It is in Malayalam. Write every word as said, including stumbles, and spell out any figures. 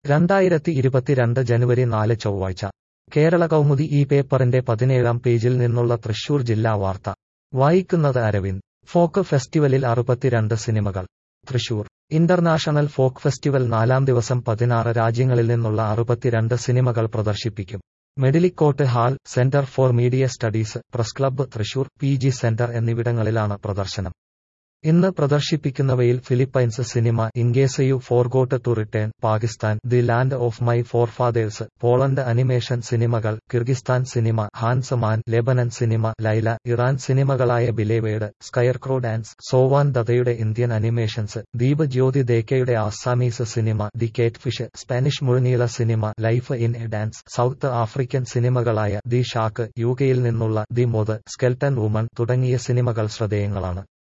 രണ്ടായിരത്തി ഇരുപത്തിരണ്ട് ജനുവരി നാല് ചൊവ്വാഴ്ച കേരള കൗമുദി ഈ പേപ്പറിന്റെ പതിനേഴാം പേജിൽ നിന്നുള്ള തൃശൂർ ജില്ലാ വാർത്ത വായിക്കുന്നത് അരവിന്ദ്. ഫോക്ക് ഫെസ്റ്റിവലിൽ അറുപത്തിരണ്ട് സിനിമകൾ. തൃശൂർ ഇന്റർനാഷണൽ ഫോക്ക് ഫെസ്റ്റിവൽ നാലാം ദിവസം പതിനാറ് രാജ്യങ്ങളിൽ നിന്നുള്ള അറുപത്തിരണ്ട് സിനിമകൾ പ്രദർശിപ്പിക്കും. Medlicott hall, centre for media studies, press club Thrissur, P G centre എന്നിവിടങ്ങളിലാണ് പ്രദർശനം. ഇന്ന് പ്രദർശിപ്പിക്കുന്നവയിൽ Philippines cinema in case you forgot to return, Pakistan the land of my forefathers, Poland animation സിനിമകൾ, Kyrgyzstan cinema Hans man, Lebanon cinema Laila, Iran സിനിമകളായ ബിലേവേഡ്, സ്കയർക്രോ ഡാൻസ്, സോവാൻ ദത്തയുടെ ഇന്ത്യൻ അനിമേഷൻസ്, ദീപ് ജ്യോതി ദേക്കയുടെ Assamese cinema the catfish, Spanish മുഴുനീള cinema life in a dance, South African സിനിമകളായ the shack, യുകെയിൽ നിന്നുള്ള ദി മോത്, സ്കെൽട്ടൻ വുമൺ തുടങ്ങിയ സിനിമകൾ ശ്രദ്ധേയങ്ങളാണ്.